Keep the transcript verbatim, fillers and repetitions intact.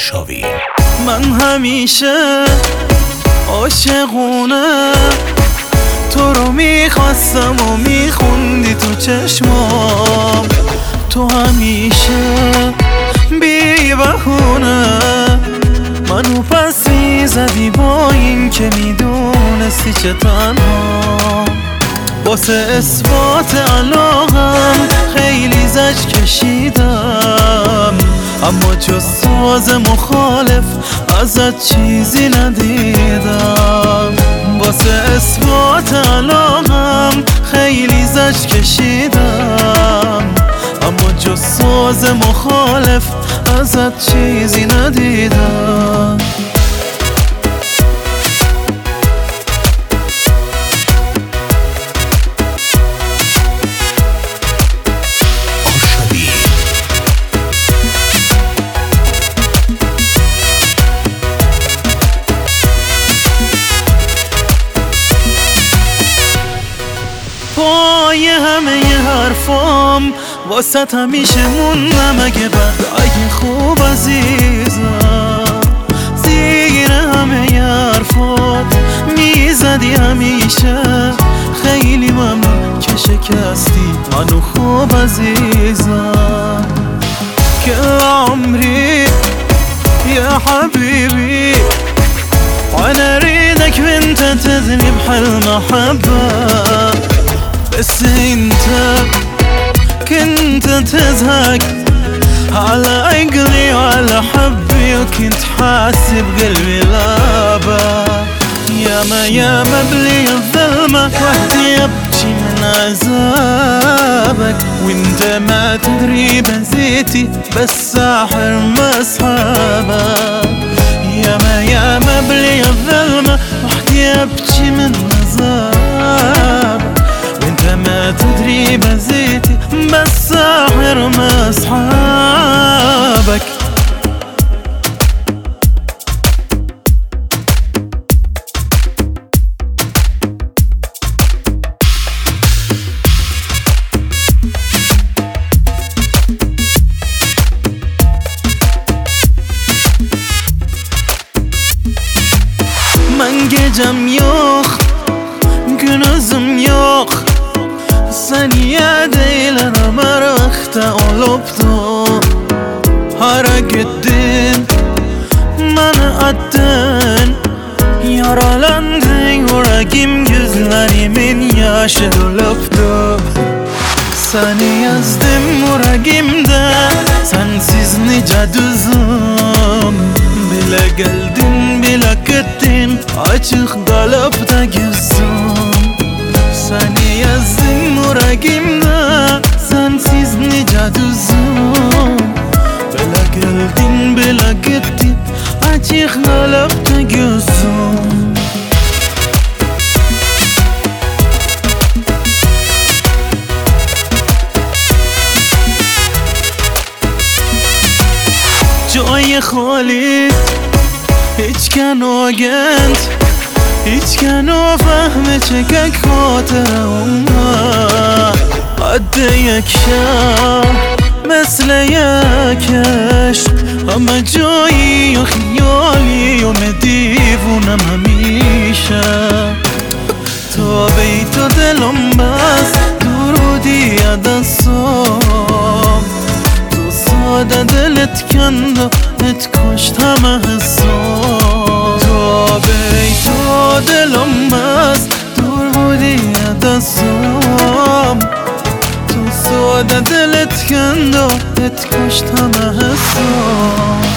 آرشاوی. من همیشه عاشقونه تو رو میخواستم و میخوندی تو چشمام، تو همیشه بی بهونه منو پس میزدی با این که میدونستی چه تنها. واسه اثبات علاقم خیلی زج کشیدم، اما جز ساز مخالف ازت چیزی ندیدم. واسه اثبات علاقم خیلی زج کشیدم، اما جز ساز مخالف ازت چیزی ندیدم. پای همه ی حرفام واسط همیشه موندم، اگه بد اگه خوب عزیزم. زیر همه ی حرفات میزدی همیشه، خیلی ممنون که شکستی منو خوب عزیزم. كل عمري يا حبيبي وانا اريدك وانت تدري بهالمحبة، بس انت كنت تزهق على عقلي وعلى حبي، وكنت حاسب قلبي لابا. ياما ياما بلي الظلمة وحدي ابكي من عذابك، وانت ما تدري بزيتي بس ساحر مصحابك. ياما ياما بلي الظلمة وحدي ابكي من عذابك، وانت ما تدري بزيتي بس ساحر مصحابك. Ben gecem yok, günüzüm yok, saniye değil aramakta olupdu. Hara gittin, bana attın, yaralandın yüreğim, gözlerimin yaşı dolupdu. Seni yazdım yüreğimde, sensiz nice düzüm. Bile geldin bile gittin, açık kalıp da gözüm. Seni yazdım yüreğimde, sensiz nice düzüm. Bile geldin bile gittin, açık kalıp da gözüm. جای خالی هیچ کنو گند، هیچ کنو فهمه چکک خاطر اومد. قد یک شب مثل یک عشق، همه جایی و خیالی و دیوونم همیشه. تا بیت و دلم بس درودی دستم، ساده دلت کند و ات کشت همه حسام. تا بیت و دلم بست دور بودی دستم، تو ساده دلت کند و ات کشت همه حسام.